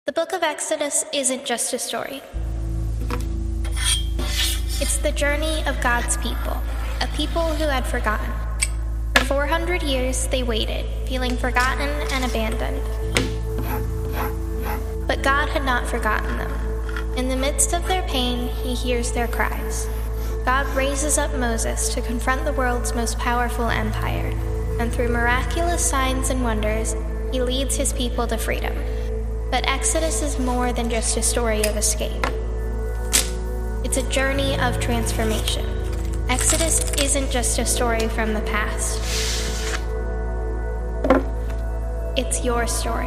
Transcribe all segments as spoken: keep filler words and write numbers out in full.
The book of Exodus isn't just a story. It's the journey of God's people, a people who had forgotten. For four hundred years, they waited, feeling forgotten and abandoned. But God had not forgotten them. In the midst of their pain, he hears their cries. God raises up Moses to confront the world's most powerful empire, and through miraculous signs and wonders, he leads his people to freedom. But Exodus is more than just a story of escape. It's a journey of transformation. Exodus isn't just a story from the past. It's your story.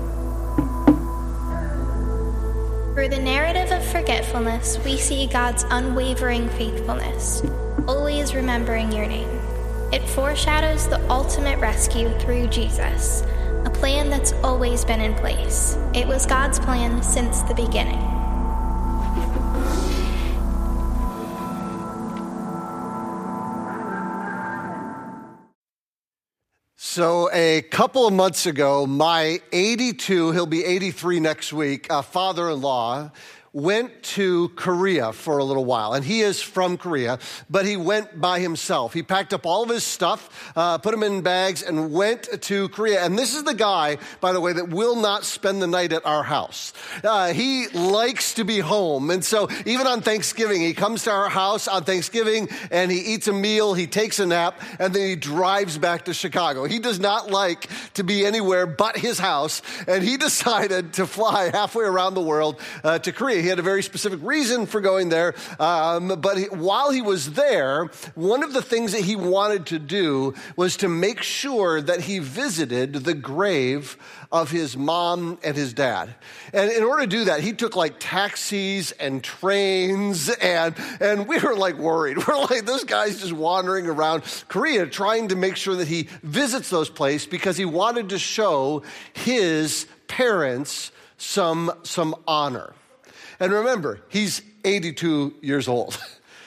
Through the narrative of forgetfulness, we see God's unwavering faithfulness, always remembering your name. It foreshadows the ultimate rescue through Jesus, a plan that's always been in place. It was God's plan since the beginning. So a couple of months ago, my eighty-two, he'll be eighty-three next week, uh, father-in-law went to Korea for a little while. And he is from Korea, but he went by himself. He packed up all of his stuff, uh, put them in bags, and went to Korea. And this is the guy, by the way, that will not spend the night at our house. Uh, he likes to be home. And so even on Thanksgiving, he comes to our house on Thanksgiving, and he eats a meal, he takes a nap, and then he drives back to Chicago. He does not like to be anywhere but his house, and he decided to fly halfway around the world uh, to Korea. He had a very specific reason for going there, um, but he, while he was there, one of the things that he wanted to do was to make sure that he visited the grave of his mom and his dad. And in order to do that, he took like taxis and trains, and and we were like worried. We're like, this guy's just wandering around Korea trying to make sure that he visits those places because he wanted to show his parents some, some honor. And remember, he's eighty-two years old.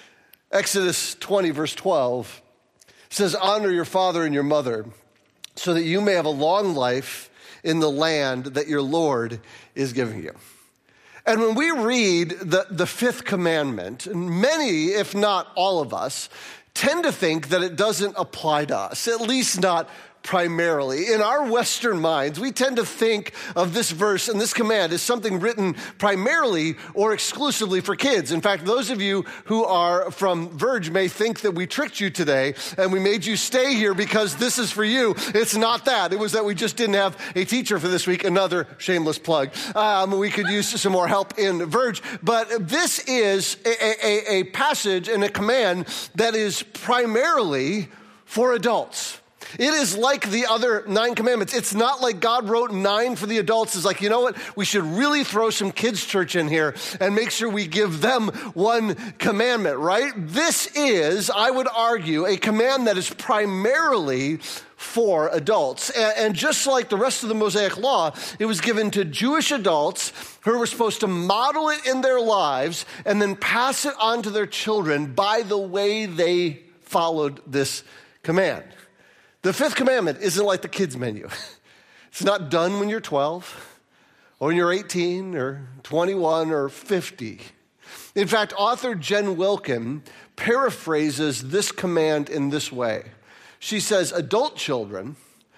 Exodus twenty, verse twelve says, honor your father and your mother so that you may have a long life in the land that your Lord is giving you. And when we read the, the fifth commandment, many, if not all of us, tend to think that it doesn't apply to us, at least not primarily. In our Western minds, we tend to think of this verse and this command as something written primarily or exclusively for kids. In fact, those of you who are from Verge may think that we tricked you today and we made you stay here because this is for you. It's not that. It was that we just didn't have a teacher for this week. Another shameless plug. Um, we could use some more help in Verge. But this is a, a, a passage and a command that is primarily for adults. It is like the other nine commandments. It's not like God wrote nine for the adults. It's like, you know what? We should really throw some kids' church in here and make sure we give them one commandment, right? This is, I would argue, a command that is primarily for adults. And just like the rest of the Mosaic Law, it was given to Jewish adults who were supposed to model it in their lives and then pass it on to their children by the way they followed this command. The fifth commandment isn't like the kids' menu. It's not done when you're twelve or when you're eighteen or twenty-one or fifty. In fact, author Jen Wilkin paraphrases this command in this way. She says, adult children,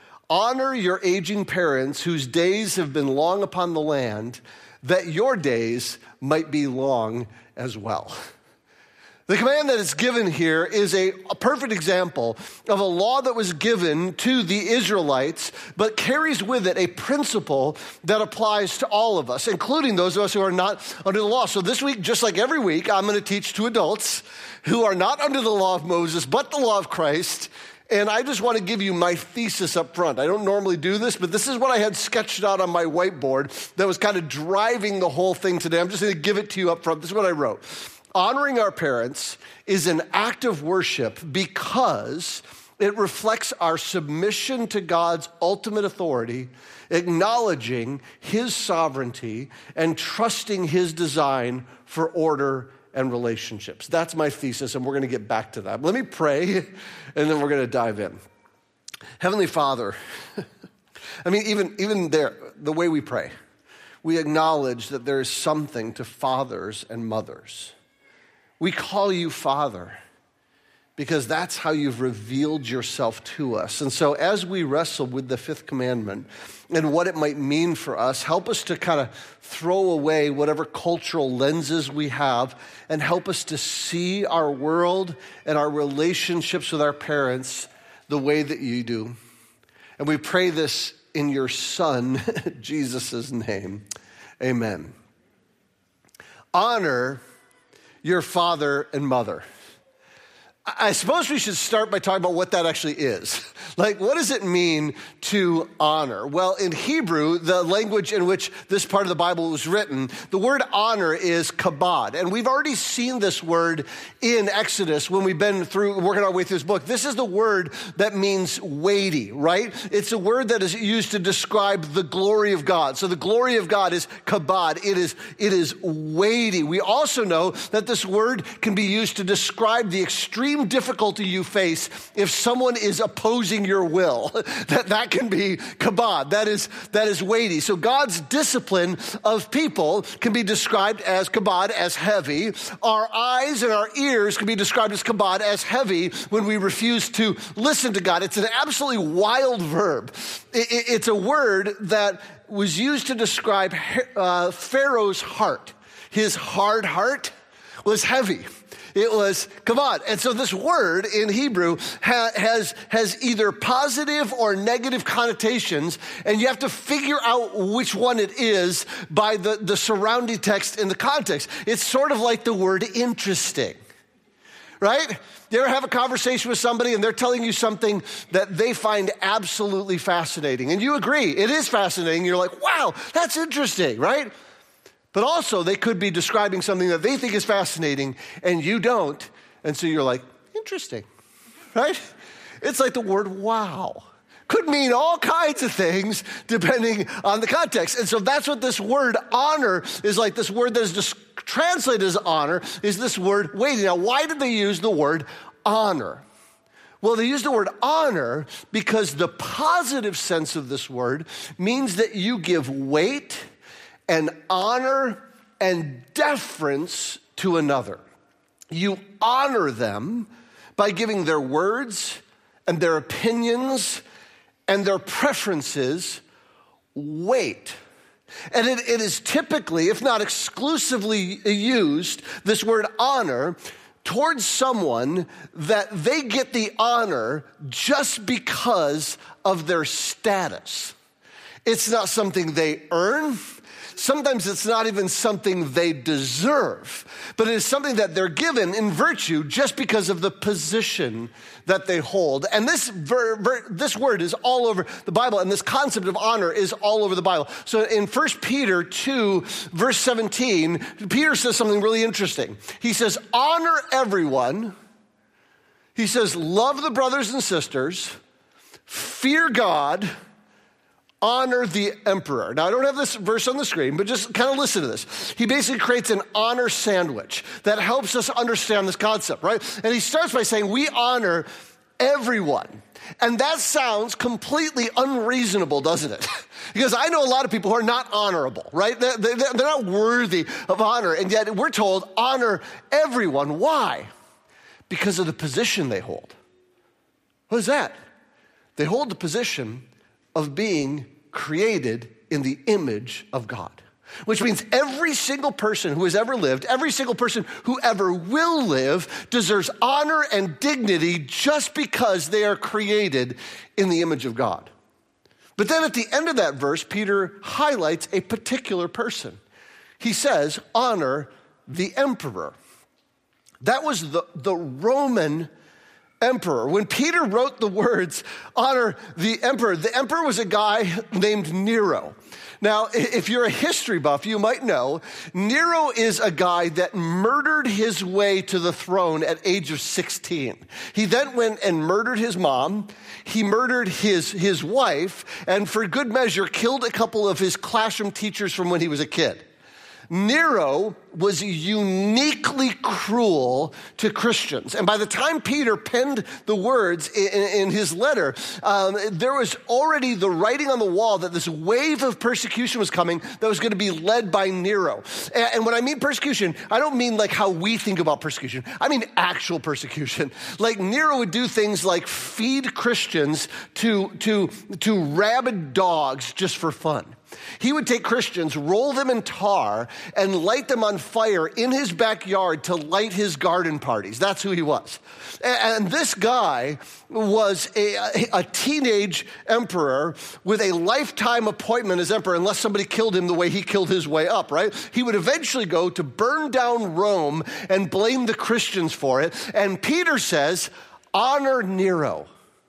honor your aging parents whose days have been long upon the land, that your days might be long as well. The command that is given here is a, a perfect example of a law that was given to the Israelites, but carries with it a principle that applies to all of us, including those of us who are not under the law. So this week, just like every week, I'm going to teach to adults who are not under the law of Moses, but the law of Christ. And I just want to give you my thesis up front. I don't normally do this, but this is what I had sketched out on my whiteboard that was kind of driving the whole thing today. I'm just going to give it to you up front. This is what I wrote. Honoring our parents is an act of worship because it reflects our submission to God's ultimate authority, acknowledging his sovereignty, and trusting his design for order and relationships. That's my thesis, and we're going to get back to that. Let me pray, and then we're going to dive in. Heavenly Father, I mean, even, even there, the way we pray, we acknowledge that there is something to fathers and mothers. We call you Father because that's how you've revealed yourself to us. And so as we wrestle with the fifth commandment and what it might mean for us, help us to kind of throw away whatever cultural lenses we have and help us to see our world and our relationships with our parents the way that you do. And we pray this in your Son, Jesus' name. Amen. Honor your father and mother. I suppose we should start by talking about what that actually is. Like, what does it mean to honor? Well, in Hebrew, the language in which this part of the Bible was written, the word honor is kabod. And we've already seen this word in Exodus when we've been through, working our way through this book. This is the word that means weighty, right? It's a word that is used to describe the glory of God. So the glory of God is kabod. It is, it is weighty. We also know that this word can be used to describe the extreme difficulty you face if someone is opposing your will. that that can be kabod. That is that is weighty. So God's discipline of people can be described as kabod, as heavy. Our eyes and our ears can be described as kabod, as heavy when we refuse to listen to God. It's an absolutely wild verb. It, it, it's a word that was used to describe uh, Pharaoh's heart. His hard heart was heavy. It was kabod. And so this word in Hebrew ha- has, has either positive or negative connotations, and you have to figure out which one it is by the, the surrounding text in the context. It's sort of like the word interesting, right? You ever have a conversation with somebody and they're telling you something that they find absolutely fascinating, and you agree, it is fascinating. You're like, wow, that's interesting, right? But also, they could be describing something that they think is fascinating and you don't. And so you're like, interesting, right? It's like the word wow. Could mean all kinds of things depending on the context. And so that's what this word honor is like. This word that is just translated as honor is this word weighty. Now, why did they use the word honor? Well, they use the word honor because the positive sense of this word means that you give weight and honor and deference to another. You honor them by giving their words and their opinions and their preferences weight. And it, it is typically, if not exclusively used, this word honor, towards someone that they get the honor just because of their status. It's not something they earn. Sometimes it's not even something they deserve, but it is something that they're given in virtue just because of the position that they hold. And this ver, ver, this word is all over the Bible, and this concept of honor is all over the Bible. So in First Peter two, verse seventeen, Peter says something really interesting. He says, honor everyone. He says, love the brothers and sisters, fear God, honor the emperor. Now, I don't have this verse on the screen, but just kind of listen to this. He basically creates an honor sandwich that helps us understand this concept, right? And he starts by saying, we honor everyone. And that sounds completely unreasonable, doesn't it? Because I know a lot of people who are not honorable, right? They're, they're not worthy of honor. And yet we're told, honor everyone. Why? Because of the position they hold. What is that? They hold the position of being created in the image of God, which means every single person who has ever lived, every single person who ever will live deserves honor and dignity just because they are created in the image of God. But then at the end of that verse, Peter highlights a particular person. He says, honor the emperor. That was the, the Roman emperor. When Peter wrote the words, honor the emperor, the emperor was a guy named Nero. Now, if you're a history buff, you might know Nero is a guy that murdered his way to the throne at age of sixteen. He then went and murdered his mom. He murdered his, his wife, and for good measure, killed a couple of his classroom teachers from when he was a kid. Nero was uniquely cruel to Christians. And by the time Peter penned the words in, in his letter, um, there was already the writing on the wall that this wave of persecution was coming that was going to be led by Nero. And, and when I mean persecution, I don't mean like how we think about persecution. I mean actual persecution. Like Nero would do things like feed Christians to, to, to rabid dogs just for fun. He would take Christians, roll them in tar, and light them on fire in his backyard to light his garden parties. That's who he was. And this guy was a, a teenage emperor with a lifetime appointment as emperor, unless somebody killed him the way he killed his way up, right? He would eventually go to burn down Rome and blame the Christians for it. And Peter says, honor Nero.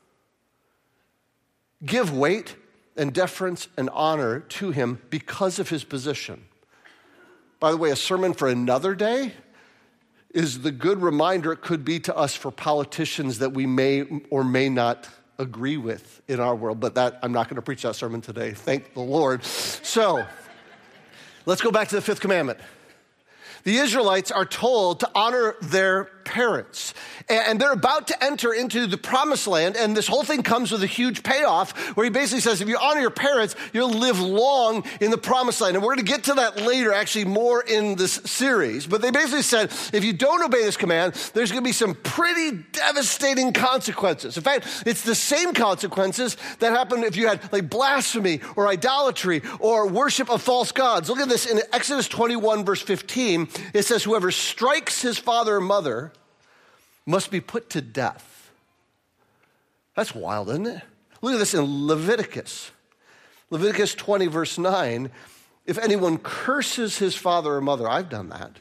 Give weight and deference and honor to him because of his position. By the way, a sermon for another day is the good reminder it could be to us for politicians that we may or may not agree with in our world. But that I'm not going to preach that sermon today. Thank the Lord. So let's go back to the fifth commandment. The Israelites are told to honor their parents. And they're about to enter into the promised land, and this whole thing comes with a huge payoff where he basically says, if you honor your parents, you'll live long in the promised land. And we're going to get to that later, actually more in this series. But they basically said, if you don't obey this command, there's going to be some pretty devastating consequences. In fact, it's the same consequences that happen if you had like blasphemy or idolatry or worship of false gods. Look at this in Exodus twenty-one, verse fifteen. It says, whoever strikes his father or mother must be put to death. That's wild, isn't it? Look at this in Leviticus. Leviticus twenty, verse nine. If anyone curses his father or mother, I've done that.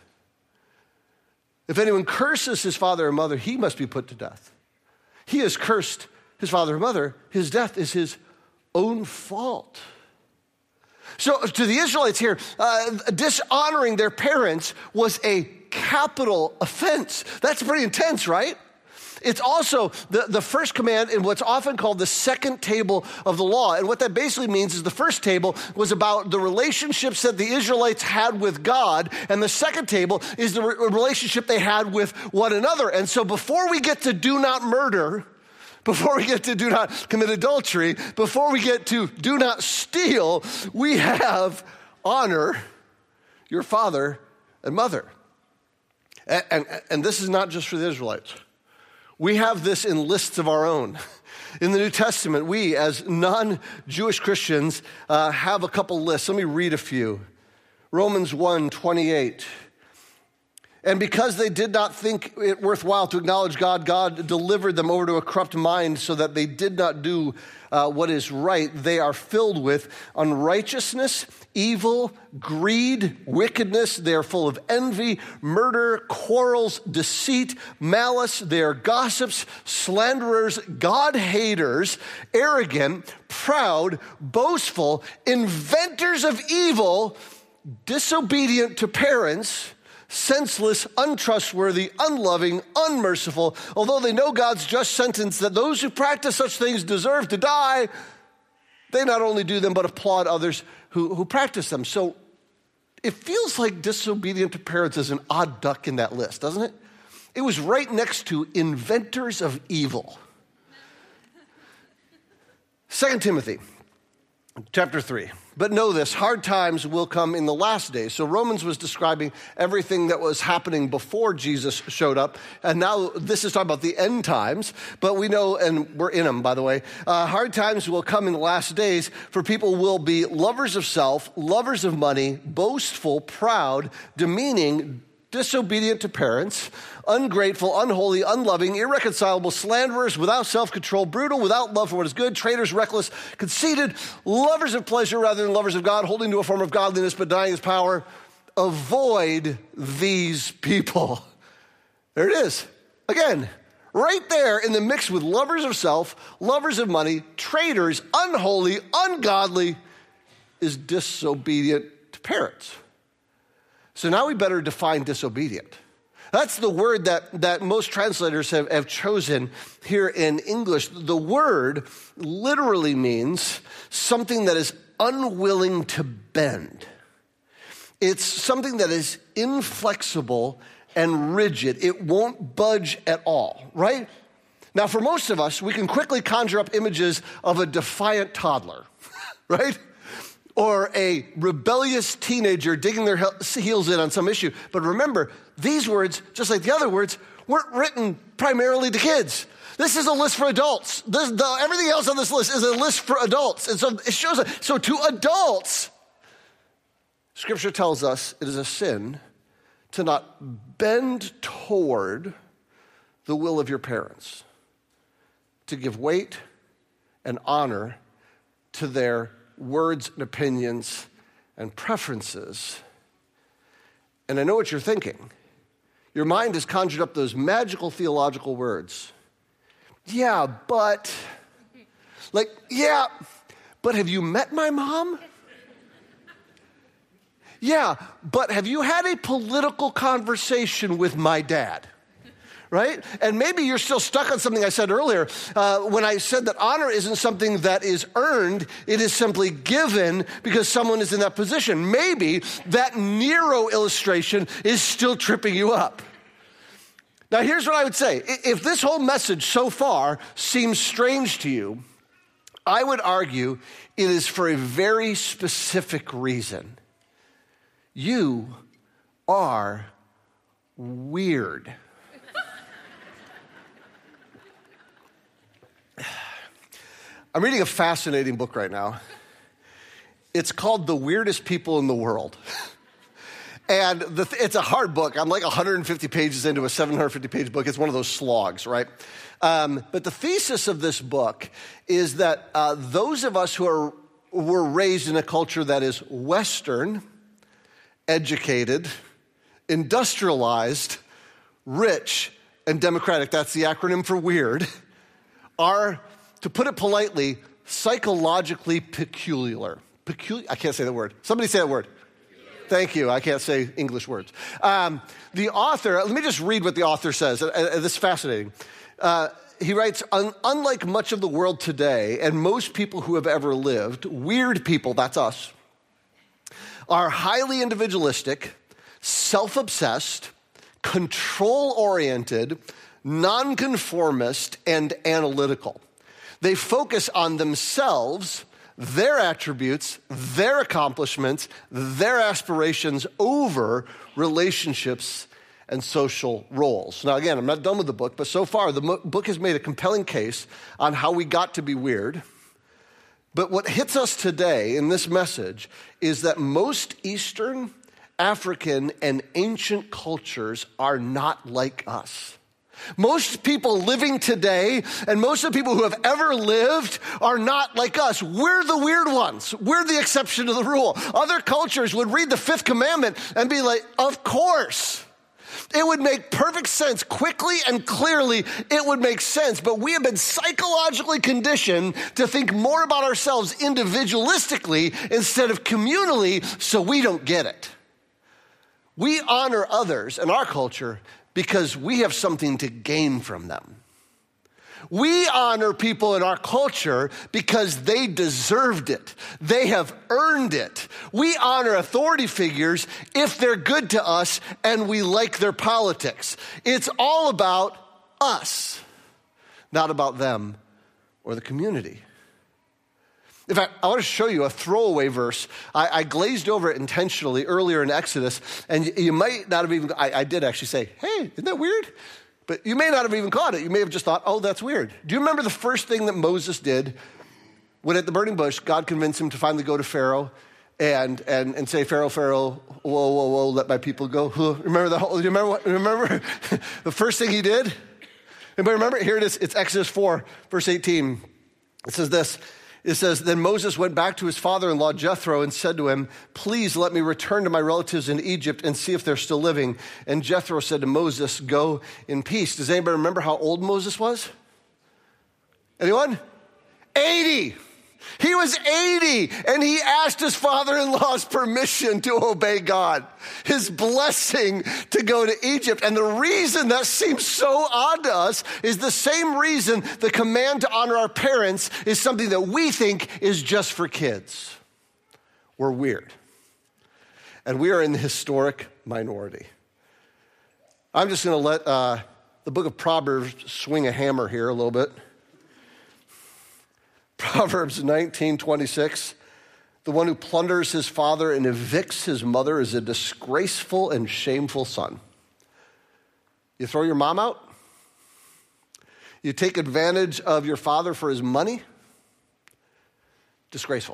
If anyone curses his father or mother, he must be put to death. He has cursed his father or mother. His death is his own fault. So to the Israelites here, uh, dishonoring their parents was a capital offense. That's pretty intense, right? It's also the, the first command in what's often called the second table of the law. And what that basically means is the first table was about the relationships that the Israelites had with God. And the second table is the re- relationship they had with one another. And so before we get to do not murder, before we get to do not commit adultery, before we get to do not steal, we have honor your father and mother. And, and, and this is not just for the Israelites. We have this in lists of our own. In the New Testament, we as non-Jewish Christians uh, have a couple lists. Let me read a few. Romans one twenty-eight. And because they did not think it worthwhile to acknowledge God, God delivered them over to a corrupt mind so that they did not do uh, what is right. They are filled with unrighteousness, evil, greed, wickedness. They are full of envy, murder, quarrels, deceit, malice. They are gossips, slanderers, God-haters, arrogant, proud, boastful, inventors of evil, disobedient to parents, senseless, untrustworthy, unloving, unmerciful. Although they know God's just sentence that those who practice such things deserve to die, they not only do them, but applaud others who, who practice them. So it feels like disobedient to parents is an odd duck in that list, doesn't it? It was right next to inventors of evil. Second Timothy chapter three. But know this, hard times will come in the last days. So Romans was describing everything that was happening before Jesus showed up. And now this is talking about the end times. But we know, and we're in them, by the way, uh, hard times will come in the last days, for people will be lovers of self, lovers of money, boastful, proud, demeaning, disobedient to parents, ungrateful, unholy, unloving, irreconcilable, slanderers, without self-control, brutal, without love for what is good, traitors, reckless, conceited, lovers of pleasure rather than lovers of God, holding to a form of godliness but denying his power. Avoid these people. There it is. Again, right there in the mix with lovers of self, lovers of money, traitors, unholy, ungodly, is disobedient to parents. So now we better define disobedient. That's the word that, that most translators have, have chosen here in English. The word literally means something that is unwilling to bend. It's something that is inflexible and rigid. It won't budge at all, right? Now, for most of us, we can quickly conjure up images of a defiant toddler, right? Or a rebellious teenager digging their heels in on some issue. But remember, these words, just like the other words, weren't written primarily to kids. This is a list for adults. This, the, everything else on this list is a list for adults. And so it shows, so to adults, Scripture tells us it is a sin to not bend toward the will of your parents, to give weight and honor to their words and opinions and preferences. And I know what you're thinking. Your mind has conjured up those magical theological words. Yeah, but, like, yeah, but have you met my mom? Yeah, but have you had a political conversation with my dad? Right? And maybe you're still stuck on something I said earlier uh, when I said that honor isn't something that is earned, it is simply given because someone is in that position. Maybe that Nero illustration is still tripping you up. Now, here's what I would say. If this whole message so far seems strange to you, I would argue it is for a very specific reason. You are weird. I'm reading a fascinating book right now. It's called The Weirdest People in the World. And the th- it's a hard book. I'm like one hundred fifty pages into a seven hundred fifty page book. It's one of those slogs, right? Um, but the thesis of this book is that uh, those of us who are were raised in a culture that is Western, educated, industrialized, rich, and democratic, that's the acronym for weird, are, to put it politely, psychologically peculiar. Peculiar, I can't say that word. Somebody say that word. Thank you. I can't say English words. Um, the author, let me just read what the author says. Uh, uh, this is fascinating. Uh, he writes, Un- unlike much of the world today and most people who have ever lived, weird people, that's us, are highly individualistic, self-obsessed, control-oriented, nonconformist, and analytical. They focus on themselves, their attributes, their accomplishments, their aspirations over relationships and social roles. Now, again, I'm not done with the book, but so far the mo- book has made a compelling case on how we got to be weird. But what hits us today in this message is that most Eastern, African, and ancient cultures are not like us. Most people living today and most of the people who have ever lived are not like us. We're the weird ones. We're the exception to the rule. Other cultures would read the fifth commandment and be like, of course. It would make perfect sense. Quickly and clearly, it would make sense. But we have been psychologically conditioned to think more about ourselves individualistically instead of communally, so we don't get it. We honor others in our culture because we have something to gain from them. We honor people in our culture because they deserved it. They have earned it. We honor authority figures if they're good to us and we like their politics. It's all about us, not about them or the community. In fact, I want to show you a throwaway verse. I, I glazed over it intentionally earlier in Exodus, and you, you might not have even, I, I did actually say, hey, isn't that weird? But you may not have even caught it. You may have just thought, oh, that's weird. Do you remember the first thing that Moses did when at the burning bush, God convinced him to finally go to Pharaoh and and, and say, Pharaoh, Pharaoh, whoa, whoa, whoa, let my people go. Remember the whole, do you remember what, remember the first thing he did? Anybody remember? Here it is. It's Exodus four, verse eighteen. It says this. It says, then Moses went back to his father-in-law Jethro and said to him, please let me return to my relatives in Egypt and see if they're still living. And Jethro said to Moses, go in peace. Does anybody remember how old Moses was? Anyone? eighty. He was eighty, and he asked his father-in-law's permission to obey God, his blessing to go to Egypt. And the reason that seems so odd to us is the same reason the command to honor our parents is something that we think is just for kids. We're weird. And we are in the historic minority. I'm just going to let uh, the book of Proverbs swing a hammer here a little bit. Proverbs nineteen twenty-six. The one who plunders his father and evicts his mother is a disgraceful and shameful son. You throw your mom out? You take advantage of your father for his money? Disgraceful.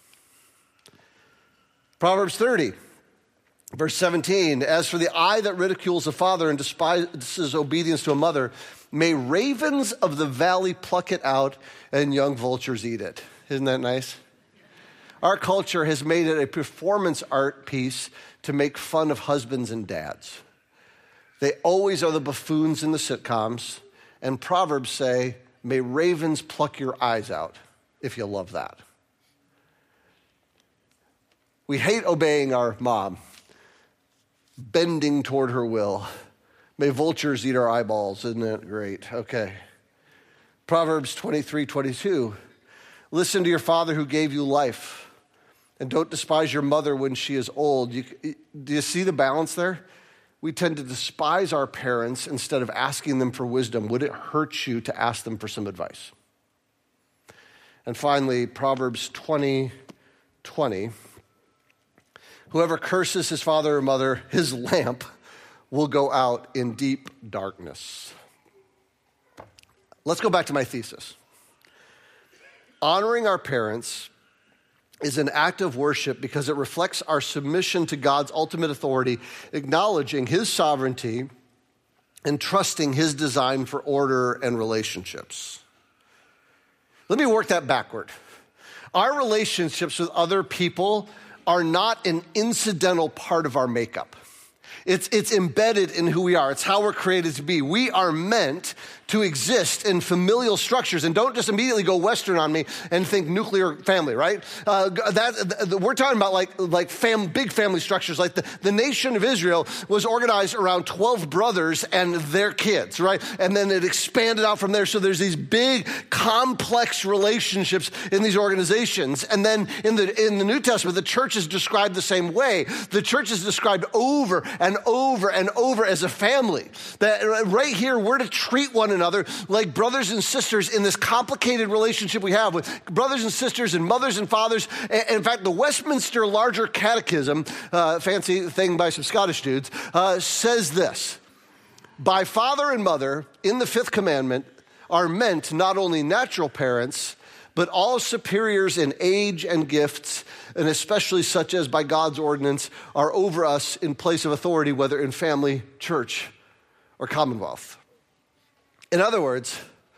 Proverbs thirty, verse seventeen. As for the eye that ridicules a father and despises obedience to a mother, may ravens of the valley pluck it out and young vultures eat it. Isn't that nice? Our culture has made it a performance art piece to make fun of husbands and dads. They always are the buffoons in the sitcoms, and Proverbs say, may ravens pluck your eyes out if you love that. We hate obeying our mom, bending toward her will. May vultures eat our eyeballs. Isn't that great? Okay. Proverbs twenty-three twenty-two. Listen to your father who gave you life, and don't despise your mother when she is old. You, do you see the balance there? We tend to despise our parents instead of asking them for wisdom. Would it hurt you to ask them for some advice? And finally, Proverbs twenty twenty. Whoever curses his father or mother, his lamp will go out in deep darkness. Let's go back to my thesis. Honoring our parents is an act of worship because it reflects our submission to God's ultimate authority, acknowledging his sovereignty and trusting his design for order and relationships. Let me work that backward. Our relationships with other people are not an incidental part of our makeup. It's, it's embedded in who we are. It's how we're created to be. We are meant to exist in familial structures. And don't just immediately go Western on me and think nuclear family, right? Uh, that, th- we're talking about like, like fam, big family structures. Like the, the nation of Israel was organized around twelve brothers and their kids, right? And then it expanded out from there. So there's these big, complex relationships in these organizations. And then in the, in the New Testament, the church is described the same way. The church is described over and over and over as a family. That right here, we're to treat one another like brothers and sisters in this complicated relationship we have with brothers and sisters and mothers and fathers. And in fact, the Westminster Larger Catechism, uh, fancy thing by some Scottish dudes, uh, says this: by father and mother in the fifth commandment are meant not only natural parents, but all superiors in age and gifts, and especially such as by God's ordinance are over us in place of authority, whether in family, church, or commonwealth. In other words,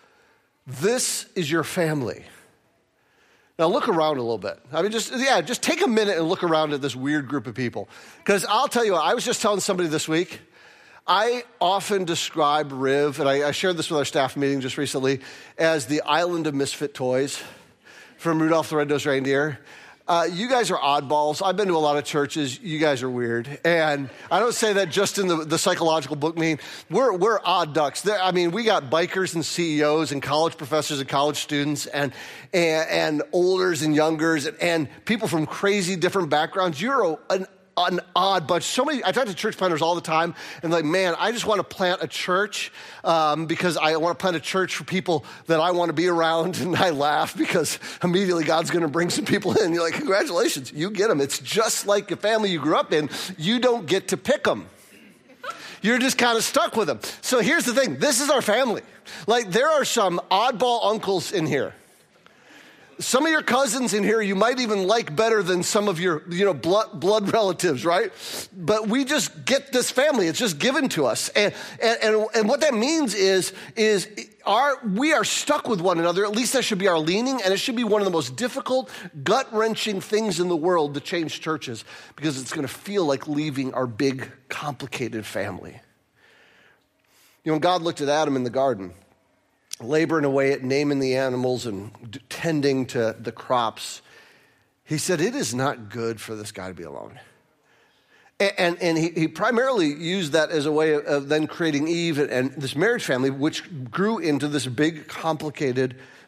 this is your family. Now look around a little bit. I mean, just, yeah, just take a minute and look around at this weird group of people. Because I'll tell you what, I was just telling somebody this week, I often describe Riv, and I, I shared this with our staff meeting just recently, as the island of misfit toys from Rudolph the Red-Nosed Reindeer. Uh, you guys are oddballs. I've been to a lot of churches. You guys are weird. And I don't say that just in the, the psychological book meaning. We're, we're odd ducks. There, I mean, we got bikers and C E Os and college professors and college students and, and, and olders and youngers and, and people from crazy different backgrounds. You're a, an an odd bunch. So many, I talk to church planters all the time, and like, man, I just want to plant a church um, because I want to plant a church for people that I want to be around, and I laugh because immediately God's going to bring some people in. You're like, congratulations, you get them. It's just like a family you grew up in. You don't get to pick them. You're just kind of stuck with them. So here's the thing. This is our family. Like, there are some oddball uncles in here. Some of your cousins in here you might even like better than some of your, you know, blood, blood relatives, right? But we just get this family. It's just given to us. And, and, and, and what that means is, is our, we are stuck with one another. At least that should be our leaning. And it should be one of the most difficult, gut-wrenching things in the world to change churches, because it's going to feel like leaving our big, complicated family. You know, when God looked at Adam in the garden, laboring away at naming the animals and tending to the crops, he said, it is not good for this guy to be alone. And, and, and he, he primarily used that as a way of, of then creating Eve and, and this marriage family, which grew into this big, complicated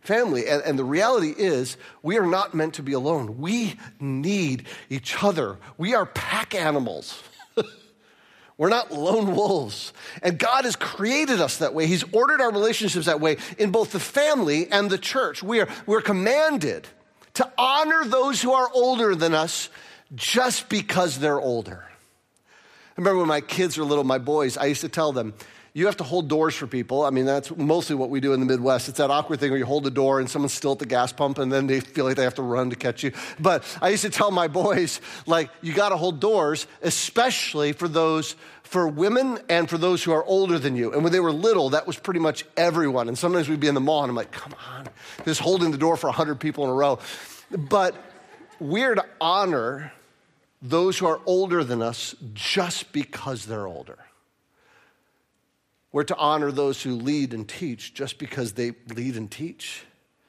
family. And, and the reality is we are not meant to be alone. We need each other. We are pack animals. We're not lone wolves. And God has created us that way. He's ordered our relationships that way in both the family and the church. We are, we're commanded to honor those who are older than us just because they're older. I remember when my kids were little, my boys, I used to tell them, you have to hold doors for people. I mean, that's mostly what we do in the Midwest. It's that awkward thing where you hold the door and someone's still at the gas pump and then they feel like they have to run to catch you. But I used to tell my boys, like, you got to hold doors, especially for those, for women and for those who are older than you. And when they were little, that was pretty much everyone. And sometimes we'd be in the mall and I'm like, come on, just holding the door for one hundred people in a row. But we're to honor those who are older than us just because they're older. We're to honor those who lead and teach just because they lead and teach.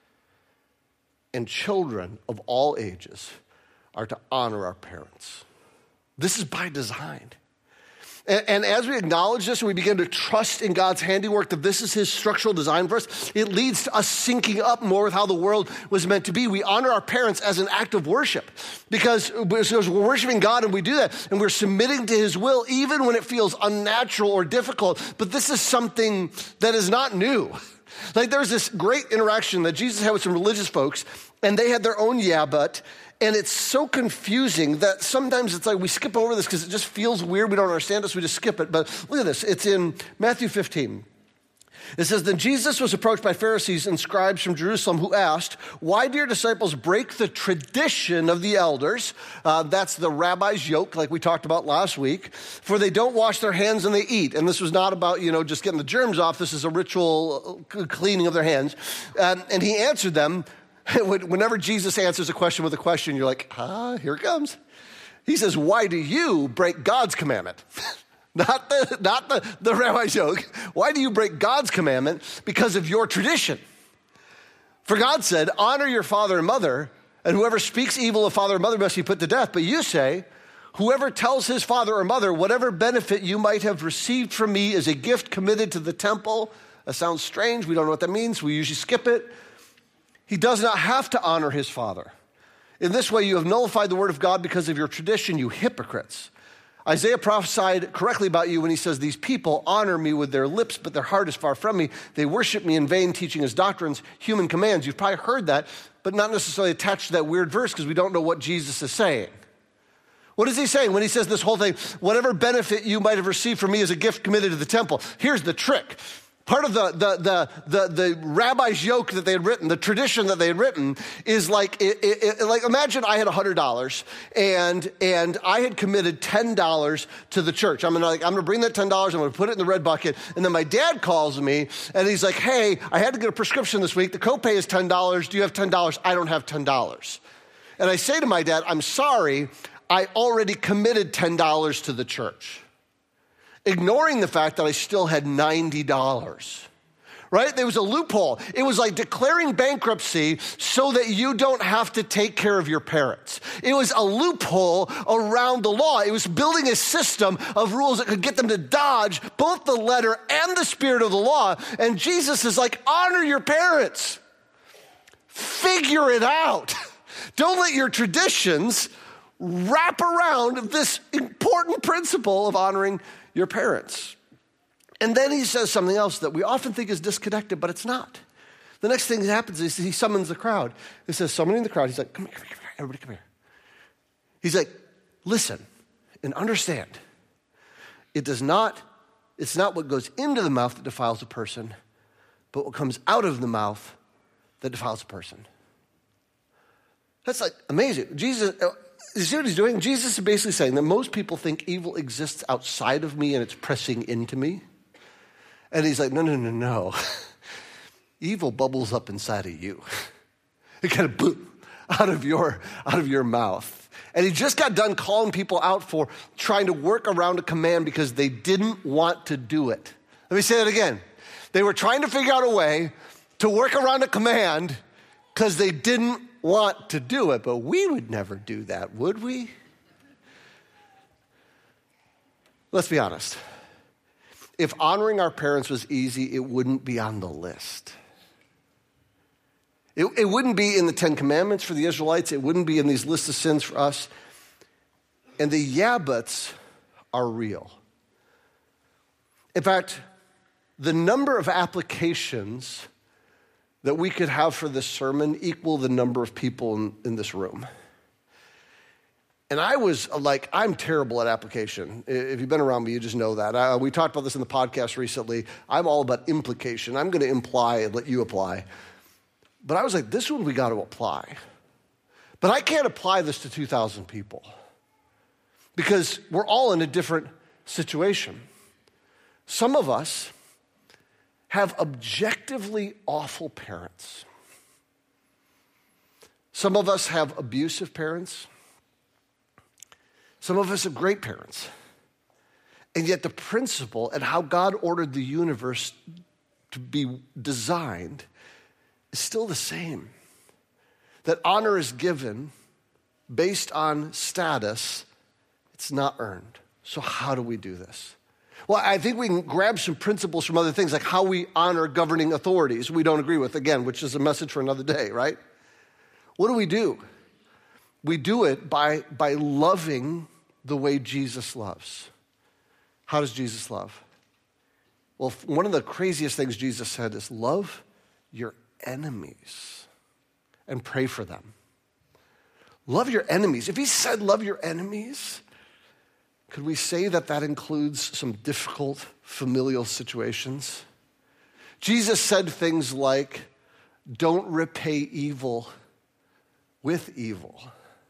And children of all ages are to honor our parents. This is by design. And, and as we acknowledge this and we begin to trust in God's handiwork that this is his structural design for us, it leads to us syncing up more with how the world was meant to be. We honor our parents as an act of worship because we're worshiping God and we do that and we're submitting to his will even when it feels unnatural or difficult. But this is something that is not new. Like there's this great interaction that Jesus had with some religious folks and they had their own yeah, but, and it's so confusing that sometimes it's like we skip over this because it just feels weird. We don't understand it, so we just skip it. But look at this. It's in Matthew fifteen. It says, then Jesus was approached by Pharisees and scribes from Jerusalem who asked, why do your disciples break the tradition of the elders? Uh, that's the rabbi's yoke, like we talked about last week. For they don't wash their hands and they eat. And this was not about, you know, just getting the germs off. This is a ritual cleaning of their hands. Um, and he answered them. Whenever Jesus answers a question with a question, you're like, ah, here it comes. He says, why do you break God's commandment? Not the, not the, the rabbi's yoke. Why do you break God's commandment? Because of your tradition. For God said, honor your father and mother, and whoever speaks evil of father or mother must be put to death. But you say, whoever tells his father or mother, whatever benefit you might have received from me is a gift committed to the temple. That sounds strange. We don't know what that means. We usually skip it. He does not have to honor his father. In this way, you have nullified the word of God because of your tradition, you hypocrites. Isaiah prophesied correctly about you when he says, these people honor me with their lips, but their heart is far from me. They worship me in vain, teaching as doctrines, human commands. You've probably heard that, but not necessarily attached to that weird verse because we don't know what Jesus is saying. What is he saying when he says this whole thing, whatever benefit you might have received from me is a gift committed to the temple? Here's the trick. Part of the, the, the, the, the rabbi's yoke that they had written, the tradition that they had written is like, it, it, it, like imagine I had one hundred dollars and, and I had committed ten dollars to the church. I'm gonna, like, I'm gonna bring that ten dollars, I'm gonna put it in the red bucket. And then my dad calls me and he's like, hey, I had to get a prescription this week. The copay is ten dollars. Do you have ten dollars? I don't have ten dollars. And I say to my dad, I'm sorry, I already committed ten dollars to the church. Ignoring the fact that I still had ninety dollars, right? There was a loophole. It was like declaring bankruptcy so that you don't have to take care of your parents. It was a loophole around the law. It was building a system of rules that could get them to dodge both the letter and the spirit of the law. And Jesus is like, honor your parents. Figure it out. Don't let your traditions wrap around this important principle of honoring your parents. And then he says something else that we often think is disconnected, but it's not. The next thing that happens is he summons the crowd. He says, summoning the crowd, he's like, come here, come here, come here, everybody come here. He's like, listen and understand. It does not, it's not what goes into the mouth that defiles a person, but what comes out of the mouth that defiles a person. That's like amazing. Jesus, you see what he's doing? Jesus is basically saying that most people think evil exists outside of me and it's pressing into me. And he's like, no, no, no, no. Evil bubbles up inside of you. It kind of boom, out of your, out of your mouth. And he just got done calling people out for trying to work around a command because they didn't want to do it. Let me say that again. They were trying to figure out a way to work around a command because they didn't want to do it, but we would never do that, would we? Let's be honest. If honoring our parents was easy, it wouldn't be on the list. It, it wouldn't be in the Ten Commandments for the Israelites. It wouldn't be in these lists of sins for us. And the yeah buts are real. In fact, the number of applications that we could have for this sermon equal the number of people in, in this room. And I was like, I'm terrible at application. If you've been around me, you just know that. Uh, we talked about this in the podcast recently. I'm all about implication. I'm going to imply and let you apply. But I was like, this one we got to apply. But I can't apply this to two thousand people because we're all in a different situation. Some of us have objectively awful parents. Some of us have abusive parents. Some of us have great parents. And yet the principle and how God ordered the universe to be designed is still the same. That honor is given based on status. It's not earned. So how do we do this? Well, I think we can grab some principles from other things, like how we honor governing authorities we don't agree with, again, which is a message for another day, right? What do we do? We do it by, by loving the way Jesus loves. How does Jesus love? Well, one of the craziest things Jesus said is love your enemies and pray for them. Love your enemies. If he said love your enemies, could we say that that includes some difficult familial situations? Jesus said things like, don't repay evil with evil.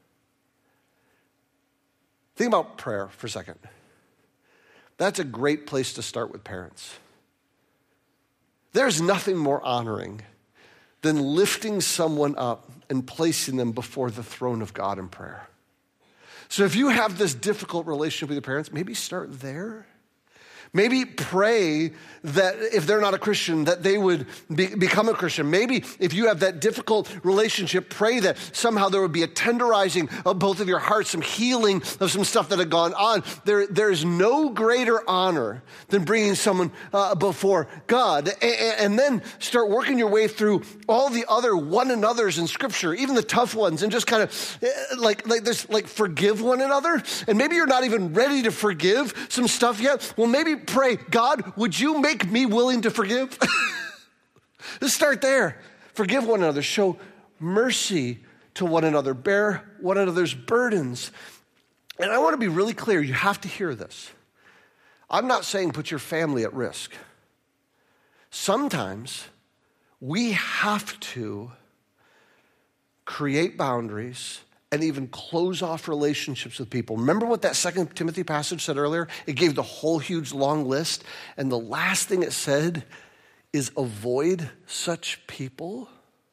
Think about prayer for a second. That's a great place to start with parents. There's nothing more honoring than lifting someone up and placing them before the throne of God in prayer. So if you have this difficult relationship with your parents, maybe start there. Maybe pray that if they're not a Christian, that they would be, become a Christian. Maybe if you have that difficult relationship, pray that somehow there would be a tenderizing of both of your hearts, some healing of some stuff that had gone on. There, there is no greater honor than bringing someone uh, before God. And, and then start working your way through all the other one another's in Scripture, even the tough ones, and just kind of like, like this, like forgive one another. And maybe you're not even ready to forgive some stuff yet. Well, maybe pray, God, would you make me willing to forgive? Let's start there. Forgive one another. Show mercy to one another. Bear one another's burdens. And I want to be really clear. You have to hear this. I'm not saying put your family at risk. Sometimes we have to create boundaries and even close off relationships with people. Remember what that Second Timothy passage said earlier? It gave the whole huge long list. And the last thing it said is avoid such people.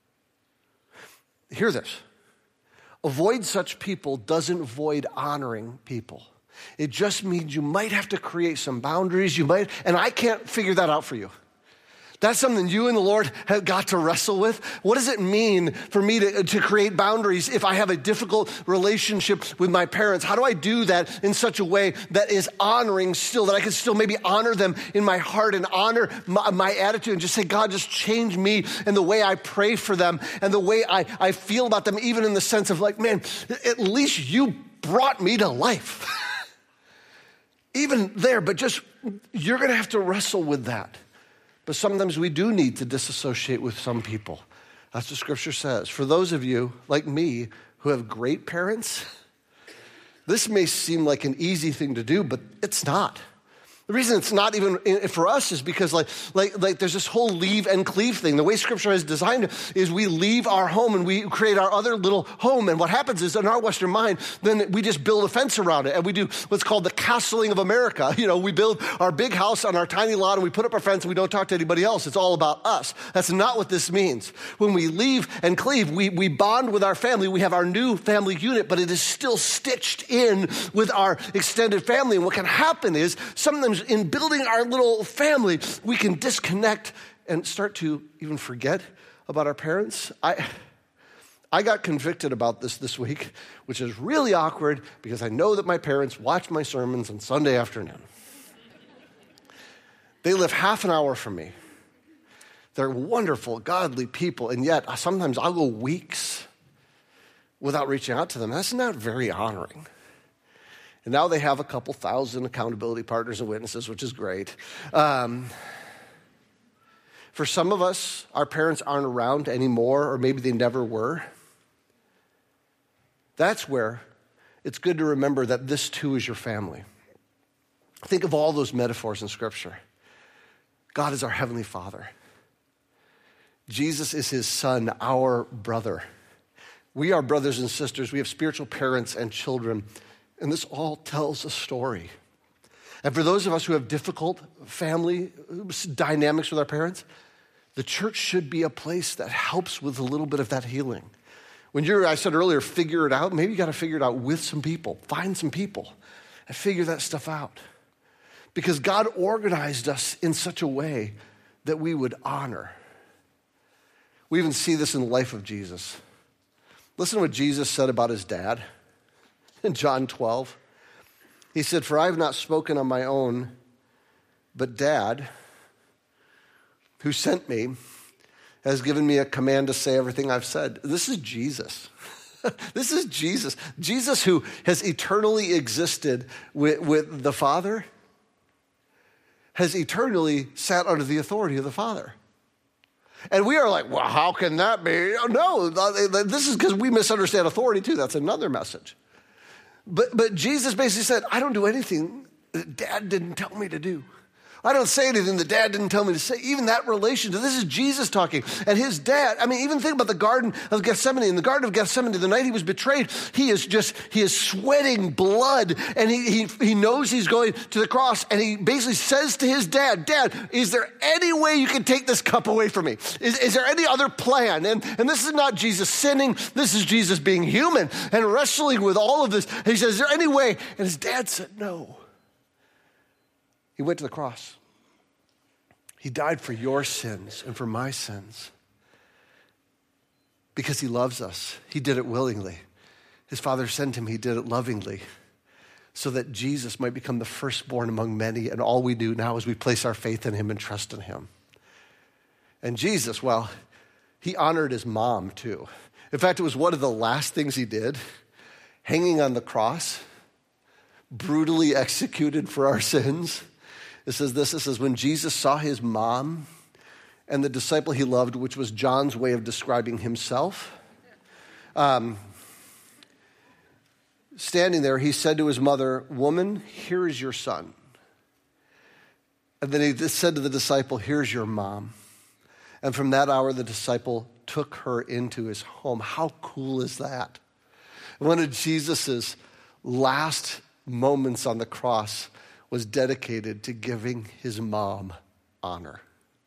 Hear this. Avoid such people doesn't avoid honoring people. It just means you might have to create some boundaries. You might, and I can't figure that out for you. That's something you and the Lord have got to wrestle with. What does it mean for me to, to create boundaries if I have a difficult relationship with my parents? How do I do that in such a way that is honoring still, that I can still maybe honor them in my heart and honor my, my attitude and just say, God, just change me and the way I pray for them and the way I, I feel about them, even in the sense of like, man, at least you brought me to life. Even there, but just, you're going to have to wrestle with that. But sometimes we do need to disassociate with some people. That's what Scripture says. For those of you, like me, who have great parents, this may seem like an easy thing to do, but it's not. The reason it's not even for us is because like, like, like there's this whole leave and cleave thing. The way Scripture has designed it is we leave our home and we create our other little home. And what happens is in our Western mind, then we just build a fence around it. And we do what's called the castling of America. You know, we build our big house on our tiny lot and we put up our fence and we don't talk to anybody else. It's all about us. That's not what this means. When we leave and cleave, we, we bond with our family. We have our new family unit, but it is still stitched in with our extended family. And what can happen is sometimes in building our little family, we can disconnect and start to even forget about our parents. I I got convicted about this this week, which is really awkward because I know that my parents watch my sermons on Sunday afternoon. They live half an hour from me. They're wonderful, godly people, and yet sometimes I'll go weeks without reaching out to them. That's not very honoring. And now they have a couple thousand accountability partners and witnesses, which is great. Um, for some of us, our parents aren't around anymore, or maybe they never were. That's where it's good to remember that this too is your family. Think of all those metaphors in Scripture. God is our Heavenly Father. Jesus is his son, our brother. We are brothers and sisters. We have spiritual parents and children. And this all tells a story. And for those of us who have difficult family dynamics with our parents, the church should be a place that helps with a little bit of that healing. When you're, I said earlier, figure it out, maybe you got to figure it out with some people. Find some people and figure that stuff out. Because God organized us in such a way that we would honor. We even see this in the life of Jesus. Listen to what Jesus said about his dad in John twelve. He said, "For I have not spoken on my own, but Dad, who sent me, has given me a command to say everything I've said." This is Jesus. This is Jesus. Jesus who has eternally existed with, with the Father has eternally sat under the authority of the Father. And we are like, well, how can that be? No, this is because we misunderstand authority too. That's another message. But, but Jesus basically said, I don't do anything that Dad didn't tell me to do. I don't say anything that Dad didn't tell me to say. Even that relationship, this is Jesus talking. And his dad, I mean, even think about the Garden of Gethsemane. In the Garden of Gethsemane, the night he was betrayed, he is just, he is sweating blood. And he, he, he knows he's going to the cross. And he basically says to his dad, Dad, is there any way you can take this cup away from me? Is, is there any other plan? And, and this is not Jesus sinning. This is Jesus being human and wrestling with all of this. And he says, is there any way? And his dad said, no. He went to the cross. He died for your sins and for my sins because he loves us. He did it willingly. His Father sent him. He did it lovingly so that Jesus might become the firstborn among many. And all we do now is we place our faith in him and trust in him. And Jesus, well, he honored his mom too. In fact, it was one of the last things he did, hanging on the cross, brutally executed for our sins. It says this, it says, when Jesus saw his mom and the disciple he loved, which was John's way of describing himself, um, standing there, he said to his mother, woman, here is your son. And then he said to the disciple, here's your mom. And from that hour, the disciple took her into his home. How cool is that? One of Jesus's last moments on the cross was dedicated to giving his mom honor.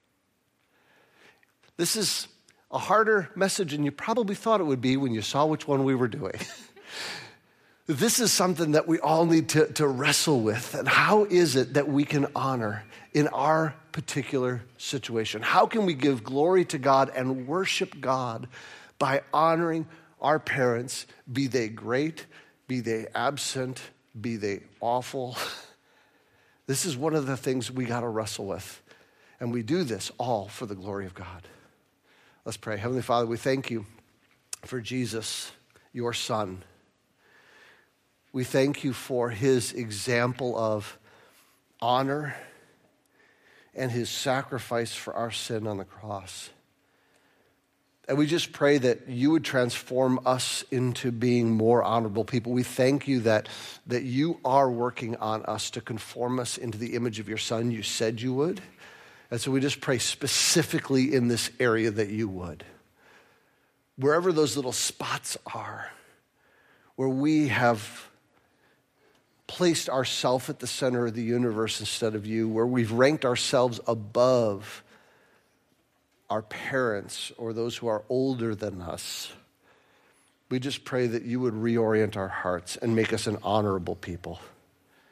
This is a harder message than you probably thought it would be when you saw which one we were doing. This is something that we all need to, to wrestle with. And how is it that we can honor in our particular situation? How can we give glory to God and worship God by honoring our parents, be they great, be they absent, be they awful? This is one of the things we got to wrestle with. And we do this all for the glory of God. Let's pray. Heavenly Father, we thank you for Jesus, your son. We thank you for his example of honor and his sacrifice for our sin on the cross. And we just pray that you would transform us into being more honorable people. We thank you that, that you are working on us to conform us into the image of your son. You said you would. And so we just pray specifically in this area that you would. Wherever those little spots are, where we have placed ourselves at the center of the universe instead of you, where we've ranked ourselves above our parents or those who are older than us, we just pray that you would reorient our hearts and make us an honorable people.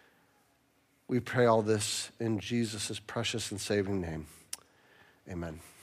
We pray all this in Jesus' precious and saving name. Amen.